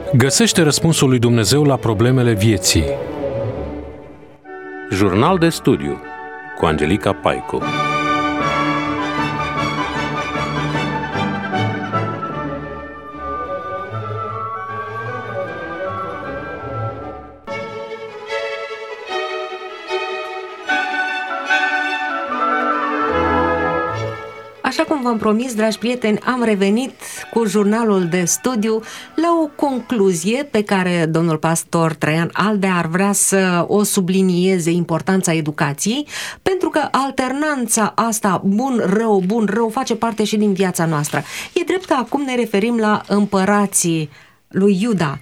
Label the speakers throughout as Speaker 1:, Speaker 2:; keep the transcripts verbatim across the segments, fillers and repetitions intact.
Speaker 1: Găsește răspunsul lui Dumnezeu la problemele vieții. Jurnal de studiu cu Angelica Paicu.
Speaker 2: Așa cum v-am promis, dragi prieteni, am revenit cu jurnalul de studiu la o concluzie pe care domnul pastor Traian Aldea ar vrea să o sublinieze, importanța educației, pentru că alternanța asta bun-rău, bun-rău face parte și din viața noastră. E drept că acum ne referim la împărații lui Iuda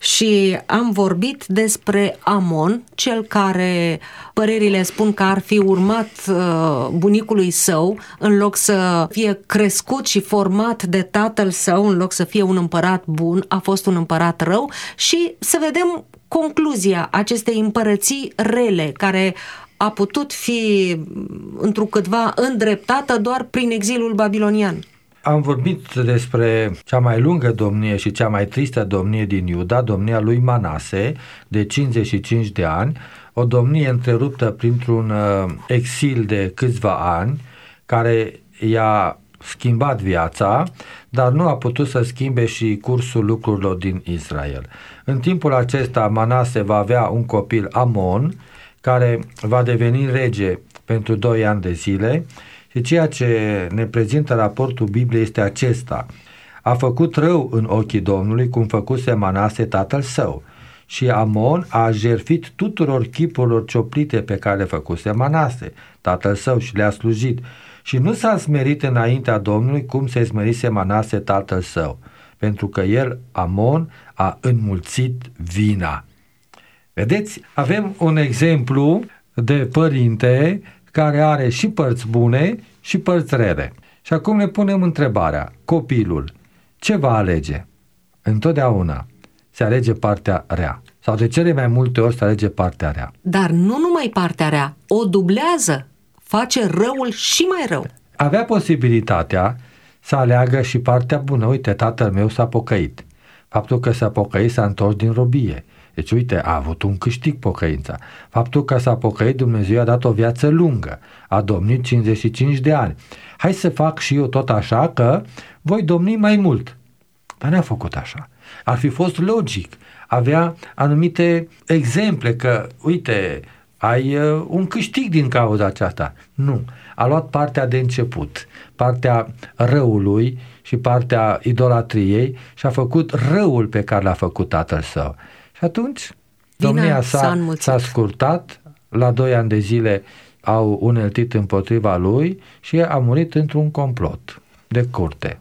Speaker 2: și am vorbit despre Amon, cel care părerile spun că ar fi urmat uh, bunicului său în loc să fie crescut și format de tatăl său, în loc să fie un împărat bun, a fost un împărat rău. Și să vedem concluzia acestei împărății rele, care a putut fi întrucâtva îndreptată doar prin exilul babilonian.
Speaker 3: Am vorbit despre cea mai lungă domnie și cea mai tristă domnie din Iuda, domnia lui Manase, de cincizeci și cinci de ani, o domnie întreruptă printr-un exil de câțiva ani, care i-a schimbat viața, dar nu a putut să schimbe și cursul lucrurilor din Israel. În timpul acesta, Manase va avea un copil, Amon, care va deveni rege pentru doi ani de zile. Și ceea ce ne prezintă raportul Bibliei este acesta: a făcut rău în ochii Domnului, cum făcuse Manase tatăl său, și Amon a jertfit tuturor chipurilor cioplite pe care le făcuse Manase tatăl său și le-a slujit, și nu s-a smerit înaintea Domnului cum se smerise Manase tatăl său, pentru că el, Amon, a înmulțit vina. Vedeți, avem un exemplu de părinte care are și părți bune și părți rele. Și acum ne punem întrebarea: copilul ce va alege? Întotdeauna se alege partea rea, sau de cele mai multe ori se alege partea rea.
Speaker 2: Dar nu numai partea rea, o dublează, face răul și mai rău.
Speaker 3: Avea posibilitatea să aleagă și partea bună. Uite, tatăl meu s-a pocăit. Faptul că s-a pocăit, s-a întors din robie. Deci, uite, a avut un câștig pocăința. Faptul că s-a pocăit, Dumnezeu i-a dat o viață lungă. A domnit cincizeci și cinci de ani. Hai să fac și eu tot așa, că voi domni mai mult. Dar n-a făcut așa. Ar fi fost logic. Avea anumite exemple că, uite, ai uh, un câștig din cauza aceasta. Nu. A luat partea de început, partea răului și partea idolatriei și a făcut răul pe care l-a făcut tatăl său. Și atunci domnia sa s-a scurtat, la doi ani de zile au uneltit împotriva lui și a murit într-un complot de curte.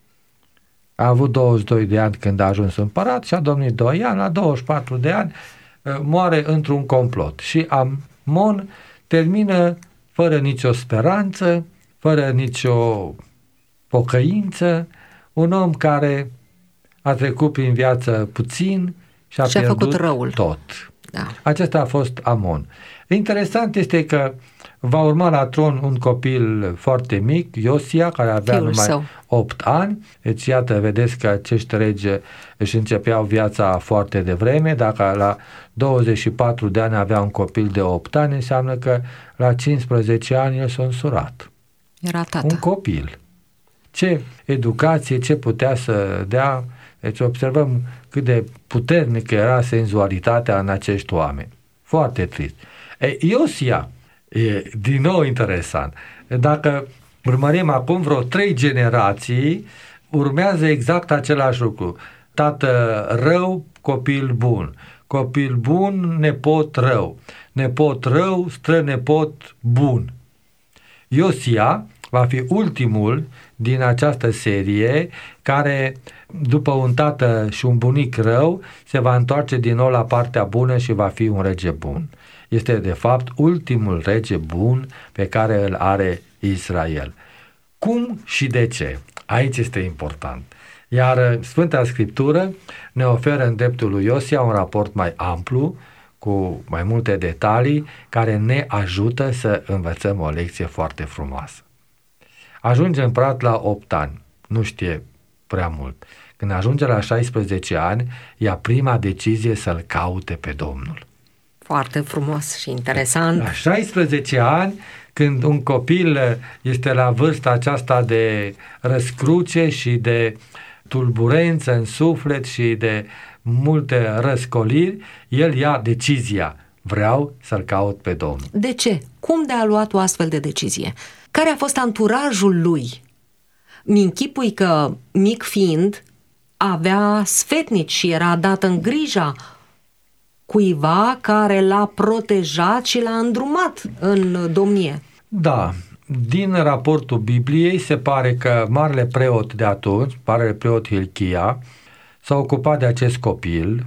Speaker 3: A avut douăzeci și doi de ani când a ajuns împărat și a domnit doi ani, la douăzeci și patru de ani moare într-un complot. Și Amon termină fără nicio speranță, fără nicio pocăință, un om care a trecut prin viață puțin și a,
Speaker 2: și a
Speaker 3: pierdut
Speaker 2: făcut răul.
Speaker 3: Tot.
Speaker 2: Da.
Speaker 3: Acesta a fost Amon. Interesant este că va urma la tron un copil foarte mic, Iosia, care avea
Speaker 2: Fiul
Speaker 3: numai
Speaker 2: său.
Speaker 3: opt ani. Deci iată, vedeți că acești regi își începeau viața foarte devreme. Dacă la douăzeci și patru de ani avea un copil de opt ani, înseamnă că la cincisprezece ani el s-a însurat.
Speaker 2: Era tată.
Speaker 3: Un copil. Ce educație, ce putea să dea. Deci observăm cât de puternică era senzualitatea în acești oameni. Foarte trist. E, Iosia, e din nou interesant. Dacă urmărim acum vreo trei generații, urmează exact același lucru. Tată rău, copil bun. Copil bun, nepot rău. Nepot rău, strănepot bun. Iosia va fi ultimul din această serie care, după un tată și un bunic rău, se va întoarce din nou la partea bună și va fi un rege bun. Este de fapt ultimul rege bun pe care îl are Israel. Cum și de ce? Aici este important. Iar Sfânta Scriptură ne oferă în dreptul lui Iosia un raport mai amplu, cu mai multe detalii, care ne ajută să învățăm o lecție foarte frumoasă. Ajunge împărat la opt ani, nu știe prea mult. Când ajunge la șaisprezece ani, ia prima decizie să-L caute pe Domnul.
Speaker 2: Foarte frumos și interesant.
Speaker 3: La șaisprezece ani, când un copil este la vârsta aceasta de răscruce și de tulburență în suflet și de multe răscoliri, el ia decizia: vreau să-L caut pe Domnul.
Speaker 2: De ce? Cum de a luat o astfel de decizie? Care a fost anturajul lui? Mi-închipui că, mic fiind, avea sfetnici și era dat în grija cuiva care l-a protejat și l-a îndrumat în domnie.
Speaker 3: Da, din raportul Bibliei se pare că marele preot de atunci, marele preot Hilchia, s-a ocupat de acest copil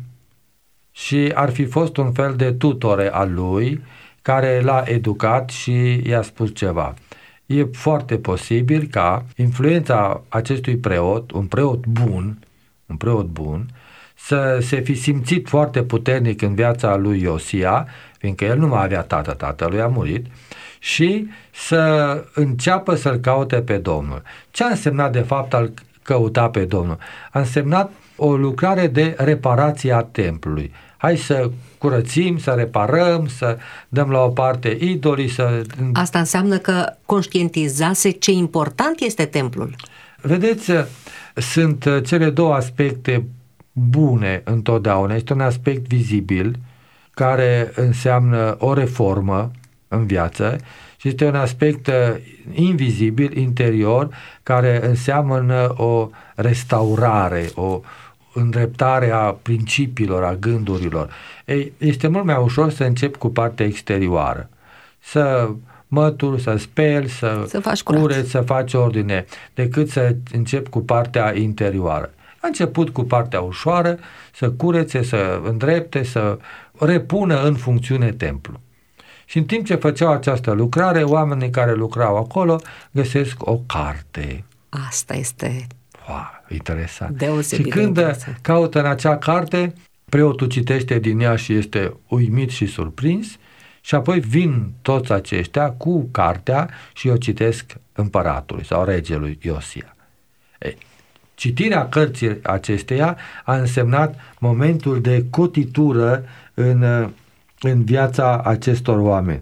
Speaker 3: și ar fi fost un fel de tutore al lui care l-a educat și i-a spus ceva. E foarte posibil ca influența acestui preot, un preot bun, un preot bun, să se fi simțit foarte puternic în viața lui Iosia, fiindcă el nu mai avea tată, tatălui a murit, și să înceapă să-L caute pe Domnul. Ce a însemnat de fapt a-L căuta pe Domnul? A însemnat o lucrare de reparație a templului. Hai să curățim, să reparăm, să dăm la o parte idolii, să...
Speaker 2: Asta înseamnă că conștientizase ce important este templul.
Speaker 3: Vedeți, sunt cele două aspecte bune întotdeauna. Este un aspect vizibil care înseamnă o reformă în viață și este un aspect invizibil, interior, care înseamnă o restaurare, o îndreptare a principiilor, a gândurilor. Ei, este mult mai ușor să încep cu partea exterioară. Să mături, să speli, să,
Speaker 2: să faci
Speaker 3: cureți, să faci ordine, decât să încep cu partea interioară. A început cu partea ușoară, să curețe, să îndrepte, să repună în funcțiune templu. Și în timp ce făceau această lucrare, oamenii care lucrau acolo găsesc o carte.
Speaker 2: Asta este
Speaker 3: wow, interesant.
Speaker 2: Deosebit
Speaker 3: și când
Speaker 2: de interesant.
Speaker 3: Caută în acea carte, preotul citește din ea și este uimit și surprins și apoi vin toți aceștia cu cartea și o citesc împăratului sau regelui Iosia. Ei, citirea cărții acesteia a însemnat momentul de cotitură în, în viața acestor oameni.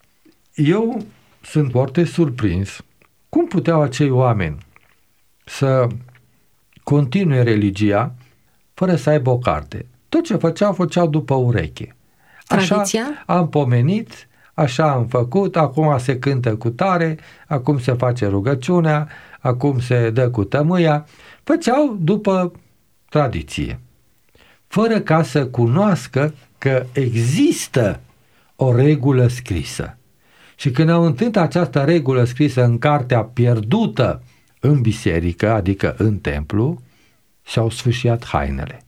Speaker 3: Eu sunt foarte surprins cum puteau acei oameni să continue religia fără să aibă o carte. Tot ce făceau, făceau după ureche. Așa
Speaker 2: Tradiția?
Speaker 3: am pomenit, așa am făcut, acum se cântă cu tare, acum se face rugăciunea, acum se dă cu tămâia. Făceau după tradiție, fără ca să cunoască că există o regulă scrisă. Și când au întâlnit această regulă scrisă în cartea pierdută în biserică, adică în templu, și-au sfâșiat hainele.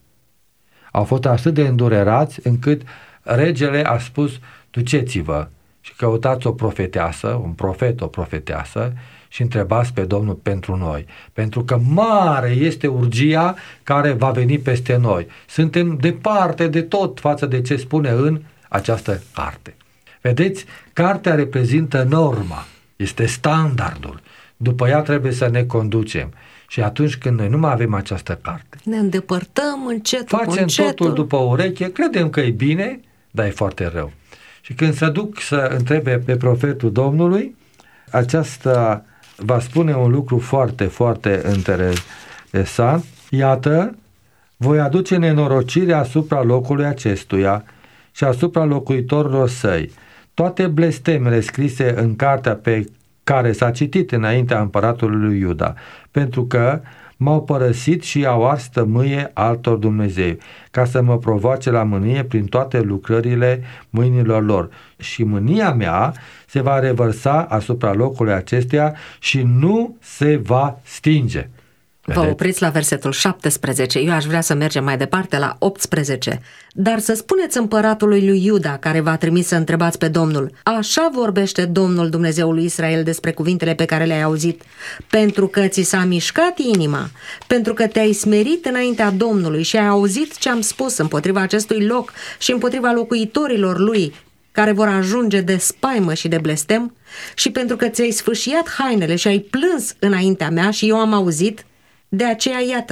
Speaker 3: Au fost atât de îndurerați încât regele a spus: duceți-vă și căutați o profeteasă, un profet, o profeteasă și întrebați pe Domnul pentru noi, pentru că mare este urgia care va veni peste noi. Suntem departe de tot față de ce spune în această carte. Vedeți, cartea reprezintă norma, este standardul. După ea trebuie să ne conducem. Și atunci când noi nu mai avem această carte,
Speaker 2: ne îndepărtăm încetul cu
Speaker 3: facem
Speaker 2: încetul.
Speaker 3: totul după ureche, credem că e bine, dar e foarte rău. Și când se duc să întrebe pe profetul Domnului, aceasta va spune un lucru foarte, foarte interesant. Iată, voi aduce nenorocire asupra locului acestuia și asupra locuitorilor săi. Toate blestemele scrise în cartea pe care s-a citit înaintea împăratului lui Iuda, pentru că m-au părăsit și au ars tămâie altor Dumnezei, ca să mă provoace la mânie prin toate lucrările mâinilor lor. Și mânia mea se va revărsa asupra locului acesteia și nu se va stinge.
Speaker 2: Vă opriți la versetul șaptesprezece, eu aș vrea să mergem mai departe la optsprezece. Dar să spuneți împăratului lui Iuda, care v-a trimis să întrebați pe Domnul: așa vorbește Domnul Dumnezeul lui Israel despre cuvintele pe care le-ai auzit, pentru că ți s-a mișcat inima, pentru că te-ai smerit înaintea Domnului și ai auzit ce am spus împotriva acestui loc și împotriva locuitorilor lui, care vor ajunge de spaimă și de blestem, și pentru că ți-ai sfâșiat hainele și ai plâns înaintea mea și eu am auzit. De aceea, iată,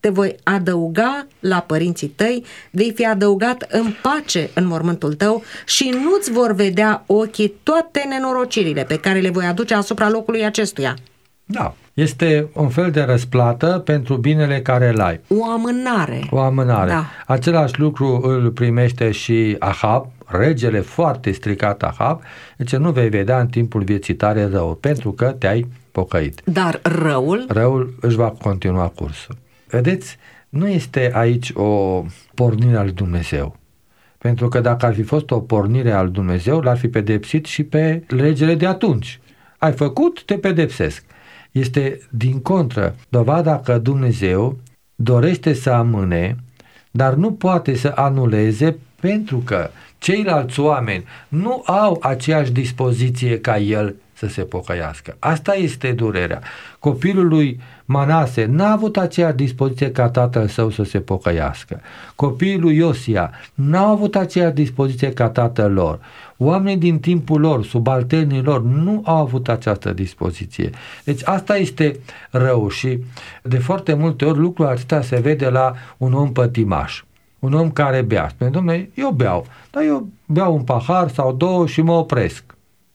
Speaker 2: te voi adăuga la părinții tăi, vei fi adăugat în pace în mormântul tău și nu-ți vor vedea ochii toate nenorocirile pe care le voi aduce asupra locului acestuia.
Speaker 3: Da, este un fel de răsplată pentru binele care îl ai.
Speaker 2: O amânare.
Speaker 3: O amânare.
Speaker 2: Da.
Speaker 3: Același lucru îl primește și Ahab, regele foarte stricat Ahab, deci nu vei vedea în timpul vieții tale rău, pentru că te-ai pocăit.
Speaker 2: Dar răul?
Speaker 3: Răul își va continua cursul. Vedeți, nu este aici o pornire al lui Dumnezeu. Pentru că dacă ar fi fost o pornire al lui Dumnezeu, l-ar fi pedepsit și pe regele de atunci. Ai făcut, te pedepsesc. Este din contră dovada că Dumnezeu dorește să amâne, dar nu poate să anuleze pentru că ceilalți oameni nu au aceeași dispoziție ca el să se pocăiască. Asta este durerea. Copilul lui Manase n-a avut aceeași dispoziție ca tatăl său să se pocăiască. Copiii lui Iosia n-au avut aceeași dispoziție ca tatăl lor. Oamenii din timpul lor, subalternii lor, nu au avut această dispoziție. Deci asta este rău și de foarte multe ori lucrul acesta se vede la un om pătimaș. Un om care bea. Spune, dom'le, eu beau, dar eu beau un pahar sau două și mă opresc.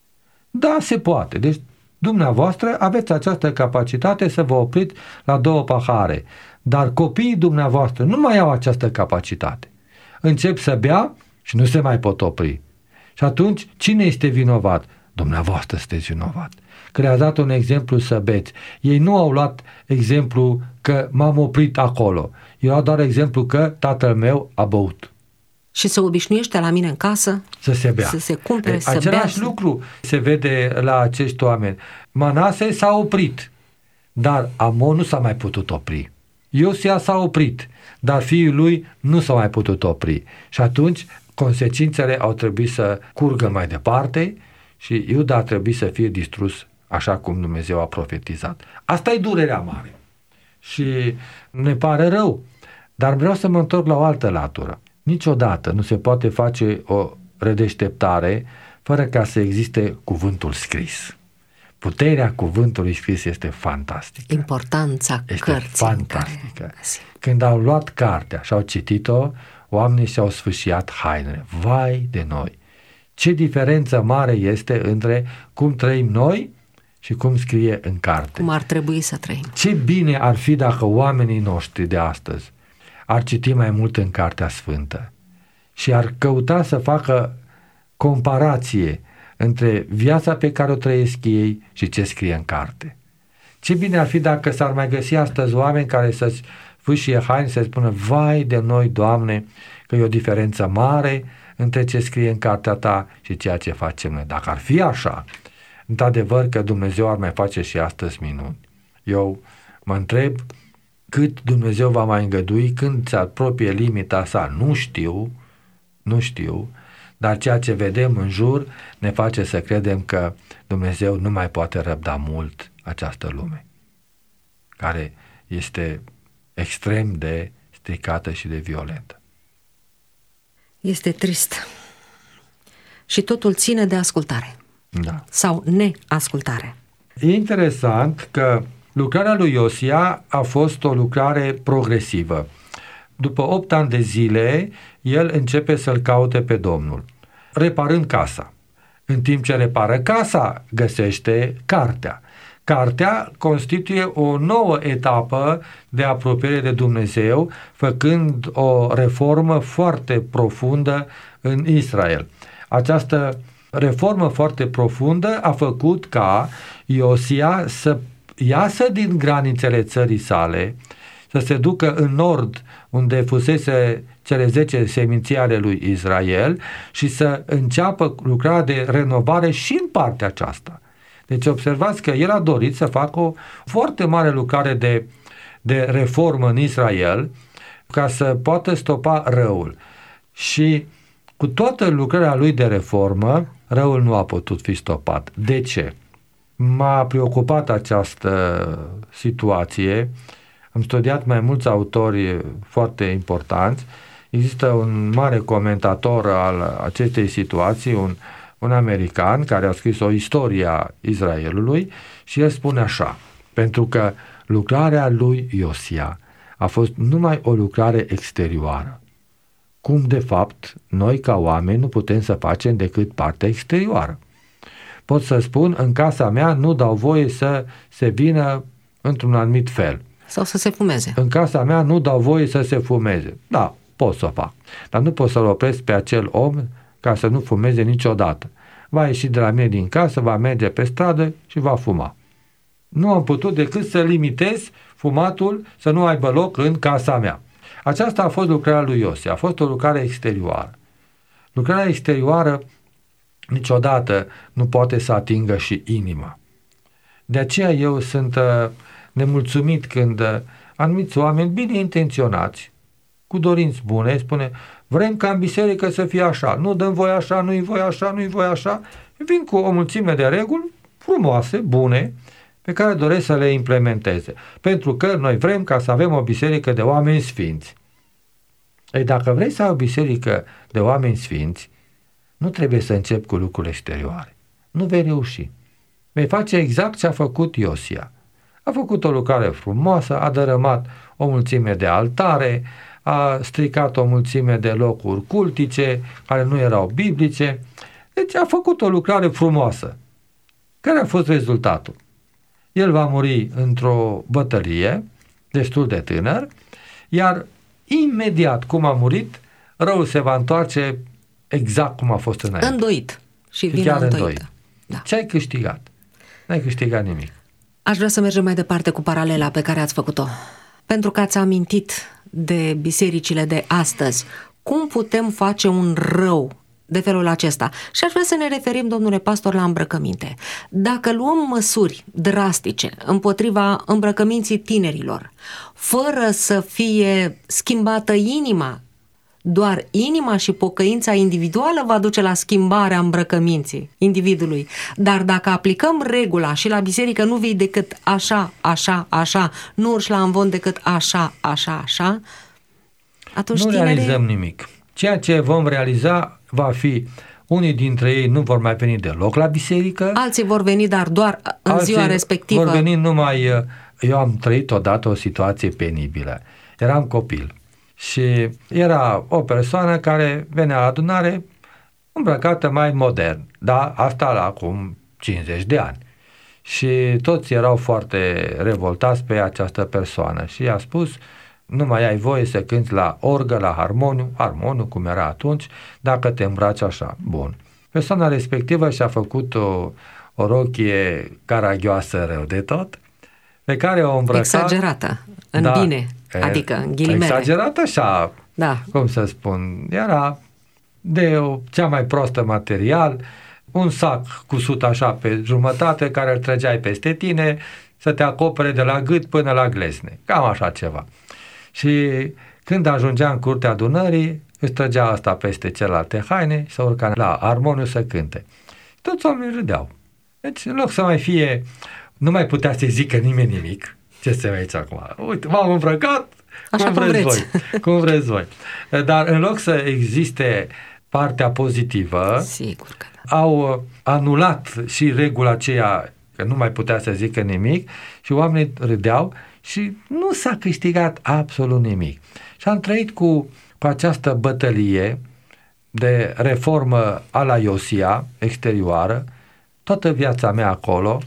Speaker 3: Da, se poate. Deci dumneavoastră aveți această capacitate să vă opriți la două pahare, dar copiii dumneavoastră nu mai au această capacitate. Încep să bea și nu se mai pot opri. Și atunci, cine este vinovat? Dumneavoastră sunteți vinovat. Că le-ați dat un exemplu să beți. Ei nu au luat exemplu că m-am oprit acolo. Eu au doar exemplu că tatăl meu a băut.
Speaker 2: Și se obișnuiește la mine în casă
Speaker 3: să se bea.
Speaker 2: Să se cumpere,
Speaker 3: e,
Speaker 2: să
Speaker 3: același
Speaker 2: bea.
Speaker 3: lucru se vede la acești oameni. Manase s-a oprit, dar Amon nu s-a mai putut opri. Iosia s-a oprit, dar fiii lui nu s-au mai putut opri. Și atunci consecințele au trebuit să curgă mai departe și Iuda a trebuit să fie distrus așa cum Dumnezeu a profetizat. Asta e durerea mare. Și ne pare rău, dar vreau să mă întorc la o altă latură. Niciodată nu se poate face o redeșteptare fără ca să existe cuvântul scris. Puterea cuvântului scris este fantastică.
Speaker 2: Importanța
Speaker 3: este
Speaker 2: cărții.
Speaker 3: fantastică.
Speaker 2: Care...
Speaker 3: Când au luat cartea și au citit-o, oamenii și-au sfâșiat hainele. Vai de noi! Ce diferență mare este între cum trăim noi și cum scrie în carte.
Speaker 2: Cum ar trebui să trăim.
Speaker 3: Ce bine ar fi dacă oamenii noștri de astăzi ar citi mai mult în Cartea Sfântă și ar căuta să facă comparație între viața pe care o trăiesc ei și ce scrie în carte. Ce bine ar fi dacă s-ar mai găsi astăzi oameni care să-ți fâșie haine, să spună, vai de noi, Doamne, că e o diferență mare între ce scrie în cartea ta și ceea ce facem noi. Dacă ar fi așa, într-adevăr că Dumnezeu ar mai face și astăzi minuni. Eu mă întreb cât Dumnezeu va mai îngădui, când se apropie limita sa, nu știu, nu știu, dar ceea ce vedem în jur ne face să credem că Dumnezeu nu mai poate răbda mult această lume, care este extrem de stricată și de violentă.
Speaker 2: Este trist. Și totul ține de ascultare.
Speaker 3: Da.
Speaker 2: Sau neascultare.
Speaker 3: E interesant că lucrarea lui Iosia a fost o lucrare progresivă. După opt ani de zile, el începe să-l caute pe Domnul, reparând casa. În timp ce repară casa, găsește cartea. Cartea constituie o nouă etapă de apropiere de Dumnezeu, făcând o reformă foarte profundă în Israel. Această reformă foarte profundă a făcut ca Iosia să iasă din granițele țării sale, să se ducă în nord, unde fusese cele zece seminții ale lui Israel, și să înceapă lucrarea de renovare și în partea aceasta. Deci observați că el a dorit să facă o foarte mare lucrare de, de reformă în Israel ca să poată stopa răul. Și cu toată lucrarea lui de reformă, răul nu a putut fi stopat. De ce? M-a preocupat această situație. Am studiat mai mulți autori foarte importanți. Există un mare comentator al acestei situații, un, un american care a scris o istorie a Israelului, și el spune așa: pentru că lucrarea lui Iosia a fost numai o lucrare exterioară. Cum de fapt noi ca oameni nu putem să facem decât partea exterioară. Pot să spun, în casa mea nu dau voie să se vină într-un anumit fel.
Speaker 2: Sau să se fumeze.
Speaker 3: În casa mea nu dau voie să se fumeze. Da, pot să o fac. Dar nu pot să-l opresc pe acel om ca să nu fumeze niciodată. Va ieși de la mine din casă, va merge pe stradă și va fuma. Nu am putut decât să limitez fumatul să nu aibă loc în casa mea. Aceasta a fost lucrarea lui Iosia, a fost o lucrare exterioară. Lucrarea exterioară niciodată nu poate să atingă și inima. De aceea eu sunt uh, nemulțumit când uh, anumiți oameni bine intenționați, cu dorinți bune, spune, vrem ca în biserică să fie așa, nu dăm voi așa, nu-i voi așa, nu-i voi așa, vin cu o mulțime de reguli frumoase, bune, pe care doresc să le implementeze. Pentru că noi vrem ca să avem o biserică de oameni sfinți. Ei, dacă vrei să ai o biserică de oameni sfinți, nu trebuie să începi cu lucruri exterioare. Nu vei reuși. Vei face exact ce a făcut Iosia. A făcut o lucrare frumoasă, a dărâmat o mulțime de altare, a stricat o mulțime de locuri cultice care nu erau biblice. Deci a făcut o lucrare frumoasă. Care a fost rezultatul? El va muri într-o bătălie, destul de tânăr, iar imediat cum a murit, răul se va întoarce exact cum a fost înainte.
Speaker 2: Îndoit. Și,
Speaker 3: și
Speaker 2: vine
Speaker 3: chiar
Speaker 2: îndoită.
Speaker 3: îndoit.
Speaker 2: Da.
Speaker 3: Ce ai câștigat? N-ai câștigat nimic.
Speaker 2: Aș vrea să mergem mai departe cu paralela pe care ați făcut-o. Pentru că ați amintit de bisericile de astăzi, cum putem face un rău de felul acesta? Și aș vrea să ne referim, domnule pastor, la îmbrăcăminte. Dacă luăm măsuri drastice împotriva îmbrăcăminții tinerilor, fără să fie schimbată inima, doar inima și pocăința individuală va duce la schimbarea îmbrăcăminții individului. Dar dacă aplicăm regula și la biserică nu vii decât așa, așa, așa, nu urci la amvon decât așa, așa, așa, atunci
Speaker 3: nu
Speaker 2: tinerii...
Speaker 3: realizăm nimic. Ceea ce vom realiza va fi, unii dintre ei nu vor mai veni deloc la biserică.
Speaker 2: Alții vor veni, dar doar în
Speaker 3: alții
Speaker 2: ziua respectivă.
Speaker 3: Vor veni numai... Eu am trăit odată o situație penibilă. Eram copil și era o persoană care venea la adunare îmbrăcată mai modern, dar asta la acum cincizeci de ani. Și toți erau foarte revoltați pe această persoană și i-a spus: nu mai ai voie să cânti la orgă, la harmoniu, harmoniu cum era atunci, dacă te îmbraci așa. Bun. Persoana respectivă și-a făcut o, o rochie caragioasă rău de tot, pe care o îmbrăca...
Speaker 2: Exagerată, în
Speaker 3: da,
Speaker 2: bine, adică în ghilimele.
Speaker 3: Exagerată așa,
Speaker 2: da.
Speaker 3: Cum să spun, era de o, cea mai prostă material, un sac cusut așa pe jumătate care îl trăgeai peste tine să te acopere de la gât până la glezne. Cam așa ceva. Și când ajungea în curtea adunării, își trăgea asta peste celelalte haine și se urca la armoniu să cânte. Toți oamenii râdeau. Deci, în loc să mai fie, nu mai putea să-i zică nimeni nimic. Ce se vede aici acum? Uite, m-am îmbrăcat,
Speaker 2: așa
Speaker 3: cum vreți,
Speaker 2: vreți
Speaker 3: voi. Cum vreți voi. Dar în loc să existe partea pozitivă,
Speaker 2: sigur că da.
Speaker 3: Au anulat și regula aceea că nu mai putea să zică nimic și oamenii râdeau și nu s-a câștigat absolut nimic. Și am trăit cu, cu această bătălie de reformă a la Iosia, exterioară, toată viața mea acolo,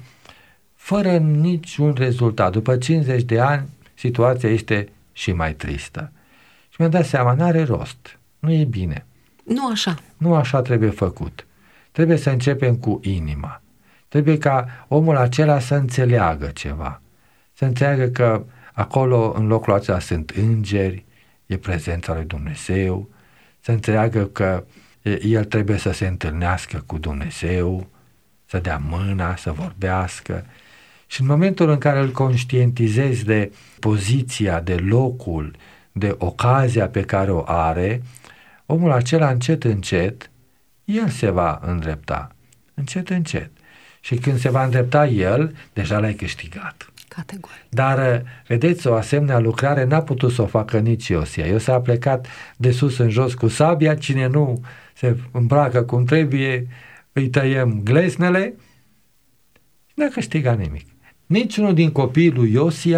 Speaker 3: fără niciun rezultat. După cincizeci de ani, situația este și mai tristă. Și mi-am dat seama, n-are rost, nu e bine.
Speaker 2: Nu așa.
Speaker 3: Nu așa trebuie făcut. Trebuie să începem cu inima. Trebuie ca omul acela să înțeleagă ceva. Să înțeleagă că acolo, în locul acela, sunt îngeri, e prezența lui Dumnezeu, să înțeleagă că el trebuie să se întâlnească cu Dumnezeu, să dea mâna, să vorbească. Și în momentul în care îl conștientizezi de poziția, de locul, de ocazia pe care o are, omul acela încet, încet, el se va îndrepta. Încet, încet. Și când se va îndrepta el, deja l-ai câștigat.
Speaker 2: Categoric.
Speaker 3: Dar, vedeți, o asemenea lucrare n-a putut să o facă nici Iosia. Iosia a plecat de sus în jos cu sabia, cine nu se îmbracă cum trebuie, îi tăiem gleznele, n-a câștigat nimic. Niciunul din copiii lui Iosia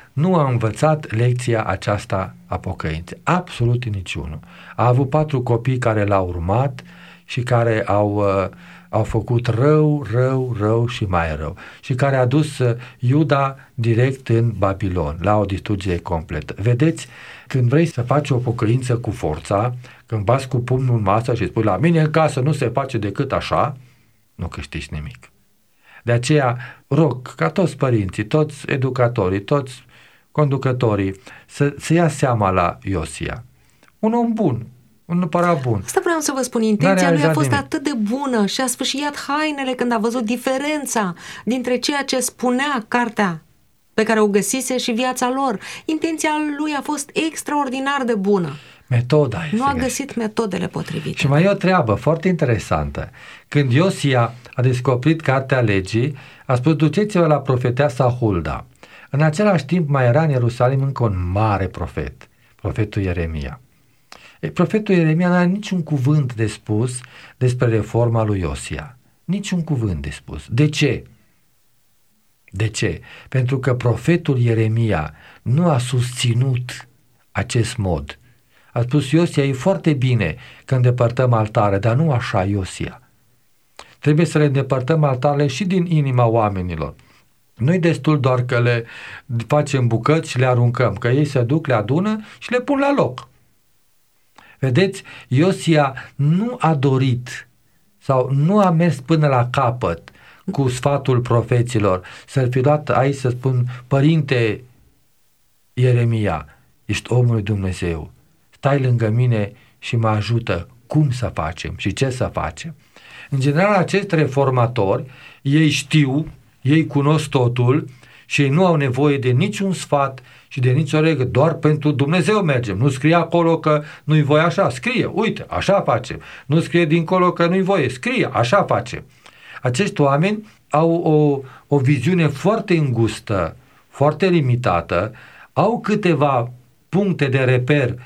Speaker 3: nu a învățat lecția aceasta a pocăinței. Absolut niciunul. A avut patru copii care l-au urmat și care au, uh, au făcut rău, rău, rău și mai rău. Și care a dus uh, Iuda direct în Babilon, la o distrugere completă. Vedeți, când vrei să faci o pocăință cu forța, când bați cu pumnul în masă și spui la mine în casă nu se face decât așa, nu câștigi nimic. De aceea rog ca toți părinții, toți educatorii, toți conducătorii să, să ia seama la Iosia. Un om bun, un împărat bun.
Speaker 2: Asta vreau să vă spun, intenția lui a fost nimic. Atât de bună și a sfâșiat hainele când a văzut diferența dintre ceea ce spunea cartea pe care o găsise și viața lor. Intenția lui a fost extraordinar de bună.
Speaker 3: Metoda
Speaker 2: Nu a găsit metodele potrivite.
Speaker 3: Și mai e o treabă foarte interesantă. Când Iosia a descoperit cartea legii, a spus, duceți-vă la profeteasa Hulda. În același timp mai era în Ierusalim încă un mare profet, profetul Ieremia. E, profetul Ieremia nu are niciun cuvânt de spus despre reforma lui Iosia. Niciun cuvânt de spus. De ce? De ce? Pentru că profetul Ieremia nu a susținut acest mod. A spus, Iosia, e foarte bine că îndepărtăm altare, dar nu așa, Iosia. Trebuie să le îndepărtăm altarele și din inima oamenilor. Nu-i destul doar că le facem bucăți și le aruncăm, că ei se duc, le adună și le pun la loc. Vedeți, Iosia nu a dorit sau nu a mers până la capăt cu sfatul profeților, să-l fi luat aici să spun, părinte Ieremia, ești omul lui Dumnezeu, stai lângă mine și mă ajută cum să facem și ce să facem. În general, acești reformatori, ei știu, ei cunosc totul și ei nu au nevoie de niciun sfat și de nicio regă, doar pentru Dumnezeu mergem. Nu scrie acolo că nu-i voie așa, scrie, uite, așa facem. Nu scrie dincolo că nu-i voie, scrie, așa facem. Acești oameni au o, o viziune foarte îngustă, foarte limitată, au câteva puncte de reper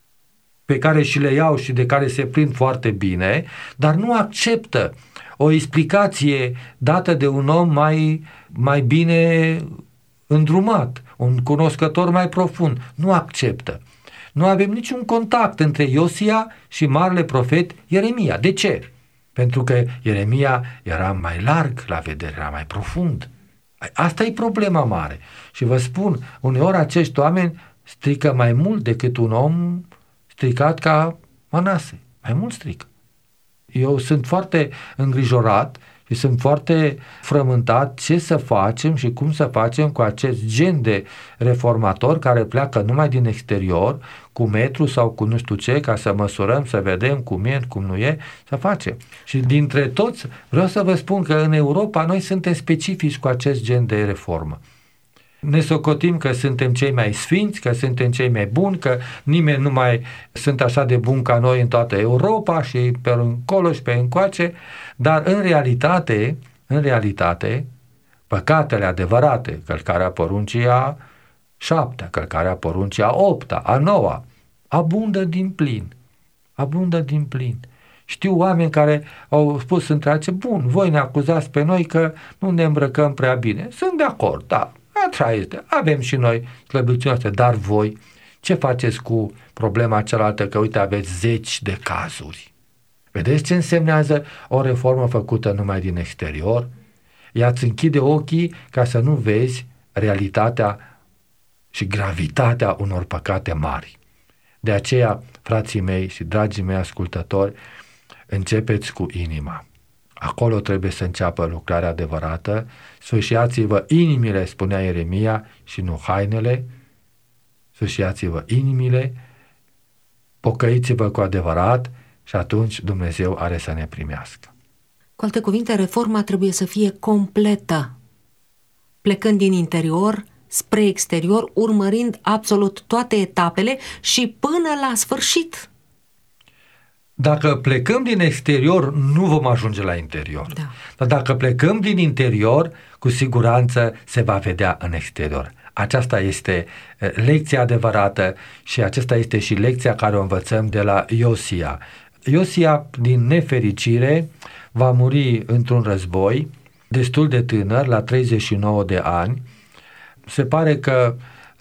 Speaker 3: pe care și le iau și de care se prind foarte bine, dar nu acceptă o explicație dată de un om mai, mai bine îndrumat, un cunoscător mai profund. Nu acceptă. Nu avem niciun contact între Iosia și marele profet Ieremia. De ce? Pentru că Ieremia era mai larg la vedere, era mai profund. Asta e problema mare. Și vă spun, uneori acești oameni strică mai mult decât un om stricat ca Manase. Mai mult strică. Eu sunt foarte îngrijorat și sunt foarte frământat ce să facem și cum să facem cu acest gen de reformator care pleacă numai din exterior, cu metru sau cu nu știu ce, ca să măsurăm, să vedem cum e, cum nu e, să facem. Și dintre toți, vreau să vă spun că în Europa noi suntem specifici cu acest gen de reformă. Ne socotim că suntem cei mai sfinți, că suntem cei mai buni, că nimeni nu mai sunt așa de bun ca noi în toată Europa și pe încolo și pe încoace, dar în realitate, în realitate, păcatele adevărate, călcarea poruncii a șaptea, călcarea poruncii a opta, a noua, abundă din plin, abundă din plin. Știu oameni care au spus între alții, bun, voi ne acuzați pe noi că nu ne îmbrăcăm prea bine. Sunt de acord, da. Așa este. Avem și noi slăbiciunea astea, dar voi ce faceți cu problema cealaltă că uite aveți zeci de cazuri? Vedeți ce însemnează o reformă făcută numai din exterior? Ea îți închide ochii ca să nu vezi realitatea și gravitatea unor păcate mari. De aceea, frații mei și dragii mei ascultători, începeți cu inima. Acolo trebuie să înceapă lucrarea adevărată. Sfâșiați-vă inimile, spunea Ieremia, și nu hainele. Sfâșiați-vă inimile, pocăiți-vă cu adevărat și atunci Dumnezeu are să ne primească.
Speaker 2: Cu alte cuvinte, reforma trebuie să fie completă, plecând din interior spre exterior, urmărind absolut toate etapele și până la sfârșit.
Speaker 3: Dacă plecăm din exterior, nu vom ajunge la interior.
Speaker 2: Da.
Speaker 3: Dar dacă plecăm din interior, cu siguranță se va vedea în exterior. Aceasta este lecția adevărată și aceasta este și lecția care o învățăm de la Iosia. Iosia, din nefericire, va muri într-un război, destul de tânăr, la treizeci și nouă de ani. Se pare că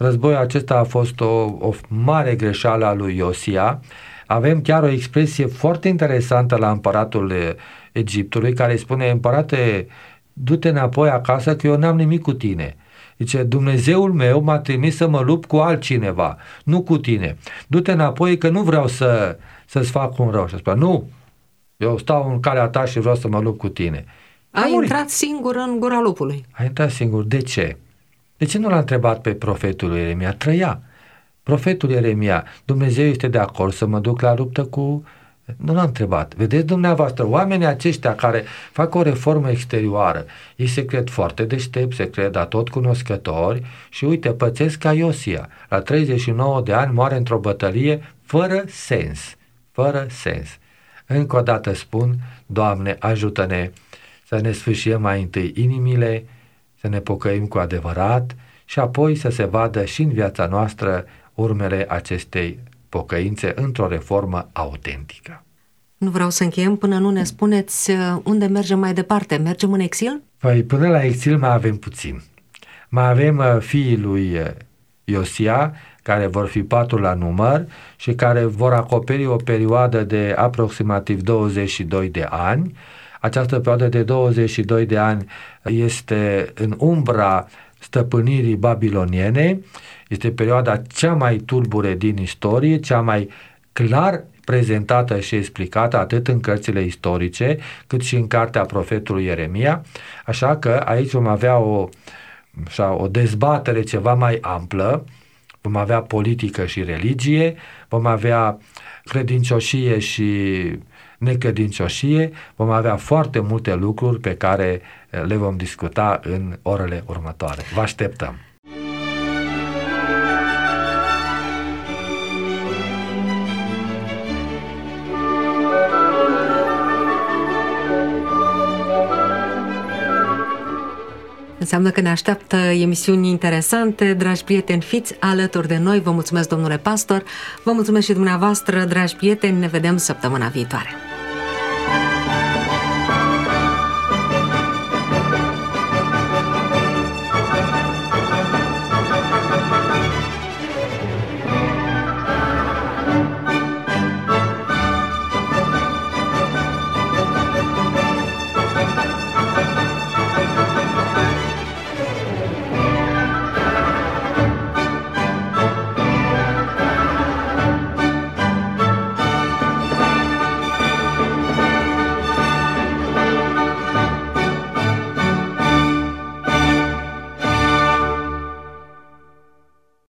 Speaker 3: Războiul acesta a fost o, o mare greșeală a lui Iosia. Avem chiar o expresie foarte interesantă la împăratul Egiptului, care spune: împărate, du-te înapoi acasă că eu n-am nimic cu tine. Zice, Dumnezeul meu m-a trimis să mă lupt cu altcineva, nu cu tine. Du-te înapoi că nu vreau să, să-ți fac un rău. Și spune, nu, eu stau în calea ta și vreau să mă lupt cu tine.
Speaker 2: A intrat singur în gura lupului.
Speaker 3: A intrat singur. De ce? De ce nu l-a întrebat pe profetul Ieremia? Trăia. Profetul Ieremia, Dumnezeu este de acord să mă duc la luptă cu... Nu l-a întrebat. Vedeți dumneavoastră, oamenii aceștia care fac o reformă exterioară, ei se cred foarte deștepți, se cred atot cunoscători și uite, pățesc ca Iosia. La treizeci și nouă de ani moare într-o bătălie fără sens. Fără sens. Încă o dată spun, Doamne, ajută-ne să ne sfâșiem mai întâi inimile, să ne pocăim cu adevărat și apoi să se vadă și în viața noastră urmele acestei pocăințe într-o reformă autentică.
Speaker 2: Nu vreau să încheiem până nu ne spuneți unde mergem mai departe. Mergem în exil?
Speaker 3: Păi până la exil mai avem puțin. Mai avem fiii lui Iosia, care vor fi patru la număr și care vor acoperi o perioadă de aproximativ douăzeci și doi de ani. Această perioadă de douăzeci și doi de ani este în umbra stăpânirii babiloniene, este perioada cea mai tulbure din istorie, cea mai clar prezentată și explicată atât în cărțile istorice cât și în cartea profetului Ieremia, așa că aici vom avea o, așa, o dezbatere ceva mai amplă, vom avea politică și religie, vom avea credincioșie și necredincioșie, vom avea foarte multe lucruri pe care le vom discuta în orele următoare. Vă așteptăm!
Speaker 2: Înseamnă că ne așteaptă emisiuni interesante. Dragi prieteni, fiți alături de noi. Vă mulțumesc, domnule pastor. Vă mulțumesc și dumneavoastră, dragi prieteni. Ne vedem săptămâna viitoare.